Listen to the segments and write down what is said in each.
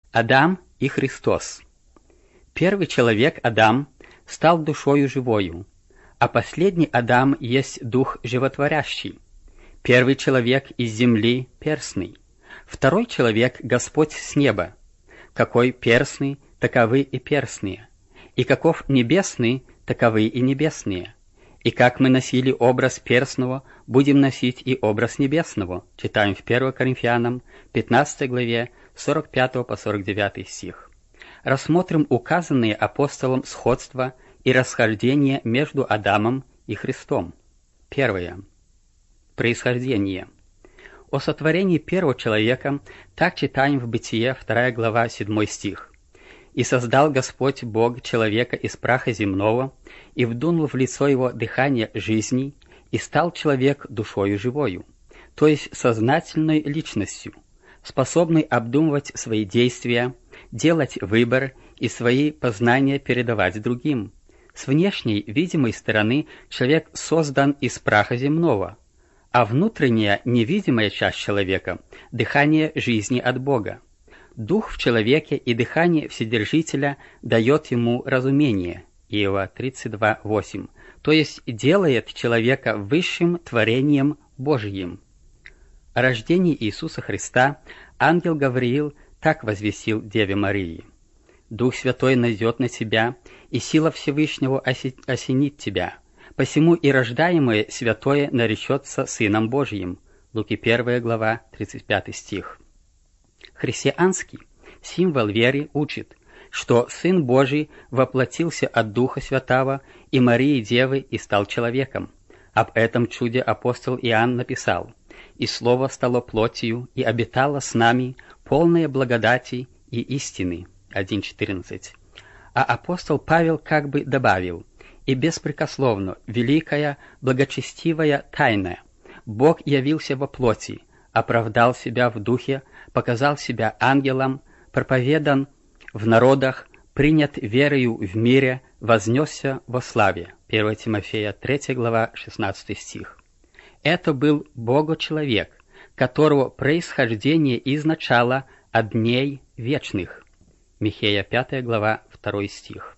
Адам и Христос. Первый человек, Адам, стал душою живою, а последний Адам есть дух животворящий. Первый человек из земли перстный, второй человек Господь с неба. Какой перстный, таковы и перстные, и каков небесный, таковы и небесные. И как мы носили образ перстного, будем носить и образ небесного. Читаем в 1 Коринфянам 15 главе 45 по 49 стих. Рассмотрим указанные апостолом сходства и расхождения между Адамом и Христом. Первое. Происхождение. О сотворении первого человека так читаем в Бытие 2 глава 7 стих. «И создал Господь Бог человека из праха земного, и вдунул в лицо его дыхание жизни, и стал человек душою живою», то есть сознательной личностью, способной обдумывать свои действия, делать выбор и свои познания передавать другим. С внешней, видимой стороны человек создан из праха земного, а внутренняя, невидимая часть человека – дыхание жизни от Бога. Дух в человеке и дыхание Вседержителя дает ему разумение, Иова 32:8, то есть делает человека высшим творением Божьим. О рождении Иисуса Христа ангел Гавриил так возвестил Деве Марии: «Дух Святой найдет на тебя, и сила Всевышнего осенит тебя, посему и рождаемое святое наречется Сыном Божьим». Луки 1 глава 35 стих. Христианский символ веры учит, что Сын Божий воплотился от Духа Святого и Марии Девы и стал человеком. Об этом чуде апостол Иоанн написал: «И Слово стало плотью, и обитало с нами, полное благодати и истины». 1:14. А апостол Павел как бы добавил: «И беспрекословно, великая, благочестивая тайна, Бог явился во плоти, оправдал себя в духе, показал себя ангелом, проповедан в народах, принят верою в мире, вознесся во славе». 1 Тимофея 3 глава 16 стих. Это был Бога-человек, которого происхождение изначало от дней вечных. Михея 5 глава 2 стих.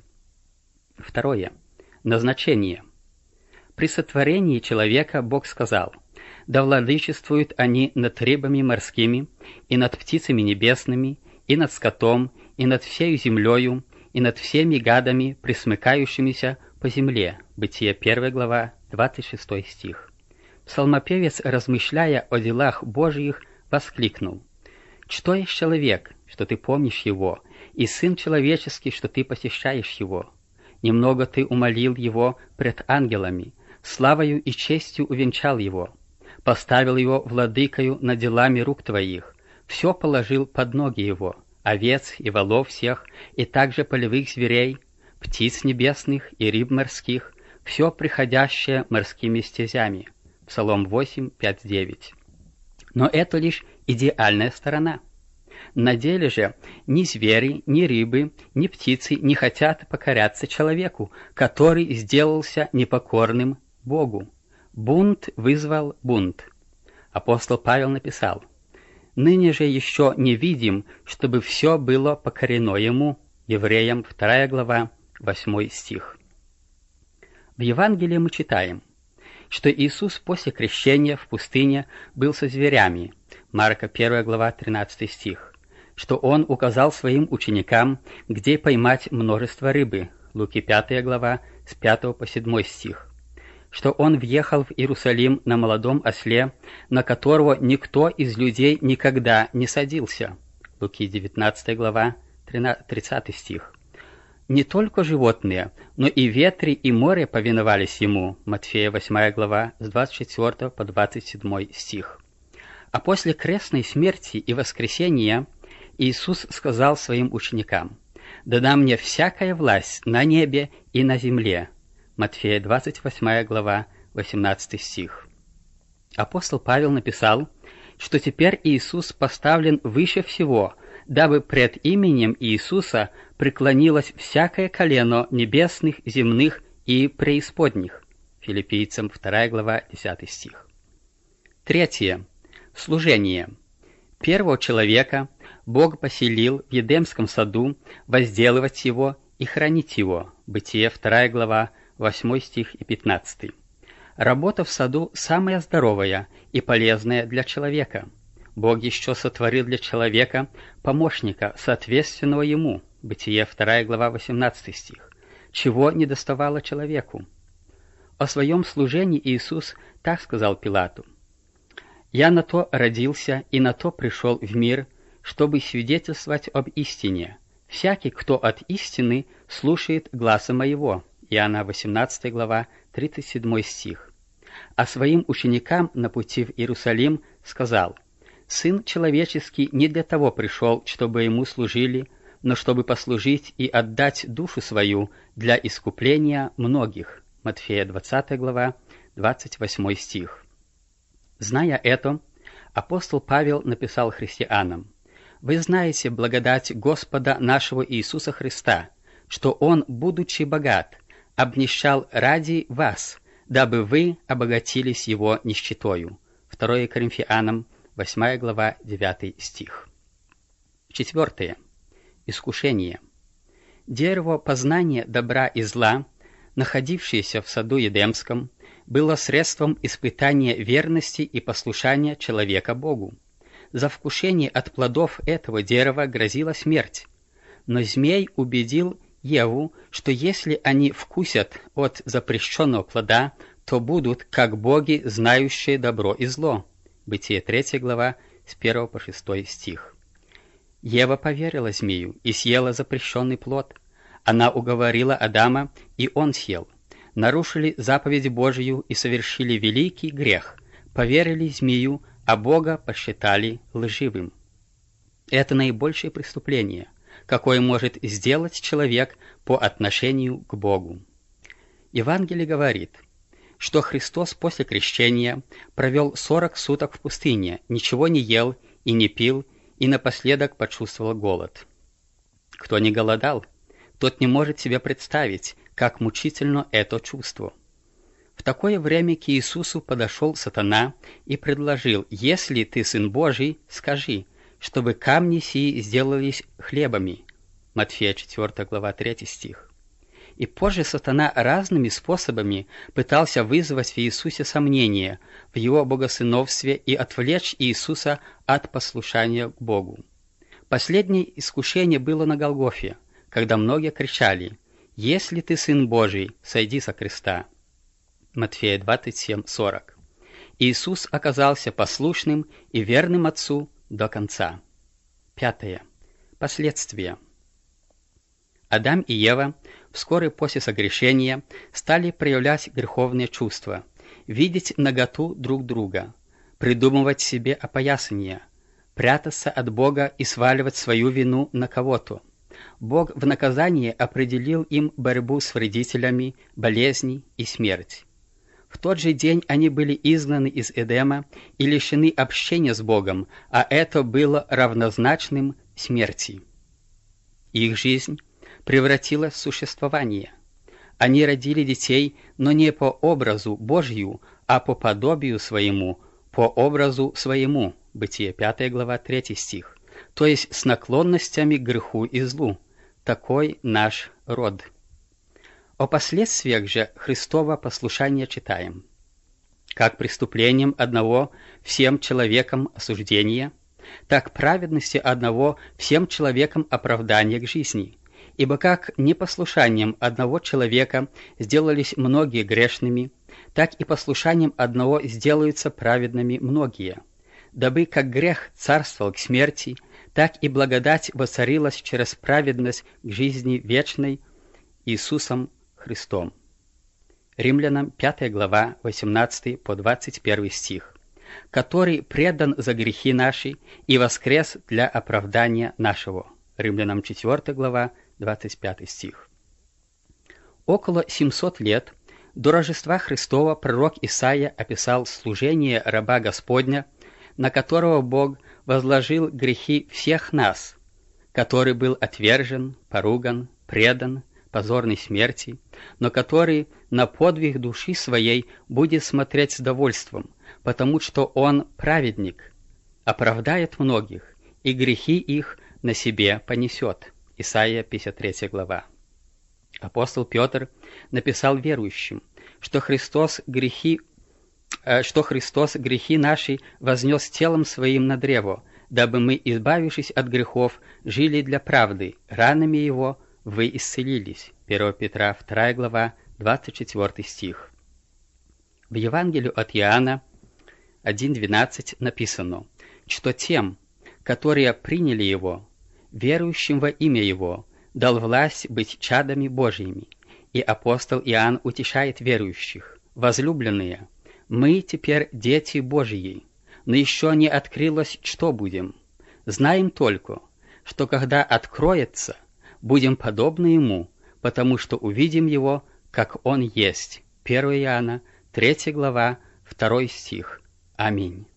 Второе. Назначение. При сотворении человека Бог сказал: «Да владычествуют они над рыбами морскими, и над птицами небесными, и над скотом, и над всею землею, и над всеми гадами, пресмыкающимися по земле». Бытие 1 глава 26 стих. Псалмопевец, размышляя о делах Божьих, воскликнул: «Что есть человек, что ты помнишь его, и сын человеческий, что ты посещаешь его? Немного ты умолил его пред ангелами, славою и честью увенчал его, поставил его владыкою над делами рук твоих, все положил под ноги его, овец и волов всех, и также полевых зверей, птиц небесных и рыб морских, все приходящее морскими стезями». Псалом 8, 5, 9. Но это лишь идеальная сторона. На деле же ни звери, ни рыбы, ни птицы не хотят покоряться человеку, который сделался непокорным Богу. Бунт вызвал бунт. Апостол Павел написал: «Ныне же еще не видим, чтобы все было покорено ему». Евреям 2 глава 8 стих. В Евангелии мы читаем, что Иисус после крещения в пустыне был со зверями. Марка 1 глава 13 стих. Что Он указал своим ученикам, где поймать множество рыбы. Луки 5 глава с 5 по 7 стих. Что Он въехал в Иерусалим на молодом осле, на которого никто из людей никогда не садился. Луки 19 глава 30 стих. Не только животные, но и ветры и море повиновались Ему. Матфея 8 глава с 24 по 27 стих. А после крестной смерти и воскресения Иисус сказал своим ученикам: «Да дам мне всякая власть на небе и на земле». Матфея 28 глава 18 стих. Апостол Павел написал, что теперь Иисус поставлен выше всего, дабы пред именем Иисуса преклонилось всякое колено небесных, земных и преисподних. Филиппийцам 2 глава 10 стих. Третье. Служение. Первого человека Бог поселил в Едемском саду возделывать его и хранить его. Бытие 2 глава, 8 стих и 15. Работа в саду самая здоровая и полезная для человека. Бог еще сотворил для человека помощника, соответственного ему. Бытие 2 глава, 18 стих. Чего не доставало человеку? О своем служении Иисус так сказал Пилату: «Я на то родился и на то пришел в мир, чтобы свидетельствовать об истине. Всякий, кто от истины, слушает гласа моего». Иоанна 18 глава, 37 стих. А своим ученикам на пути в Иерусалим сказал: «Сын человеческий не для того пришел, чтобы ему служили, но чтобы послужить и отдать душу свою для искупления многих». Матфея 20 глава, 28 стих. Зная это, апостол Павел написал христианам: «Вы знаете благодать Господа нашего Иисуса Христа, что Он, будучи богат, обнищал ради вас, дабы вы обогатились Его нищетою». 2 Коринфянам 8 глава, 9 стих. 4. Искушение. Дерево познания добра и зла, находившееся в саду Едемском, было средством испытания верности и послушания человека Богу. За вкушение от плодов этого дерева грозила смерть. Но змей убедил Еву, что если они вкусят от запрещенного плода, то будут, как боги, знающие добро и зло. Бытие 3 глава, с 1 по 6 стих. Ева поверила змею и съела запрещенный плод. Она уговорила Адама, и он съел. Нарушили заповедь Божию и совершили великий грех. Поверили змею, а Бога посчитали лживым. Это наибольшее преступление, какое может сделать человек по отношению к Богу. Евангелие говорит, что Христос после крещения провел 40 суток в пустыне, ничего не ел и не пил, и напоследок почувствовал голод. Кто не голодал, тот не может себе представить, как мучительно это чувство. В такое время к Иисусу подошел сатана и предложил: «Если ты Сын Божий, скажи, чтобы камни сии сделались хлебами». Матфея 4 глава, 3 стих. И позже сатана разными способами пытался вызвать в Иисусе сомнения в его богосыновстве и отвлечь Иисуса от послушания к Богу. Последнее искушение было на Голгофе, когда многие кричали: «Если ты Сын Божий, сойди со креста». Матфея 27:40. Иисус оказался послушным и верным Отцу до конца. 5. Последствия. Адам и Ева вскоре после согрешения стали проявлять греховные чувства, видеть наготу друг друга, придумывать себе опоясания, прятаться от Бога и сваливать свою вину на кого-то. Бог в наказание определил им борьбу с вредителями, болезни и смерть. В тот же день они были изгнаны из Эдема и лишены общения с Богом, а это было равнозначным смерти. Их жизнь превратилась в существование. Они родили детей, но не по образу Божью, а по подобию своему, по образу своему. Бытие 5 глава, 3 стих. То есть с наклонностями к греху и злу. Такой наш род. О последствиях же Христова послушания читаем. Как преступлением одного всем человекам осуждение, так праведности одного всем человекам оправдание к жизни. Ибо как непослушанием одного человека сделались многие грешными, так и послушанием одного сделаются праведными многие. Дабы как грех царствовал к смерти, так и благодать воцарилась через праведность к жизни вечной Иисусом Христом. Римлянам 5 глава, 18 по 21 стих. «Который предан за грехи наши и воскрес для оправдания нашего». Римлянам 4 глава, 25 стих. Около 700 лет до Рождества Христова пророк Исаия описал служение раба Господня, на которого Бог возложил грехи всех нас, который был отвержен, поруган, предан, позорной смерти, но который на подвиг души своей будет смотреть с довольством, потому что он праведник, оправдает многих и грехи их на себе понесет». Исайя 53 глава. Апостол Петр написал верующим, что Христос грехи наши вознес телом своим на древо, дабы мы, избавившись от грехов, жили для правды, ранами Его вы исцелились. 1 Петра 2 глава, 24 стих. В Евангелии от Иоанна 1:12 написано, что тем, которые приняли Его, верующим во имя Его, дал власть быть чадами Божьими. И апостол Иоанн утешает верующих: «Возлюбленные, мы теперь дети Божьи, но еще не открылось, что будем. Знаем только, что когда откроется, будем подобны Ему, потому что увидим Его, как Он есть». 1 Иоанна 3 глава, 2 стих. Аминь.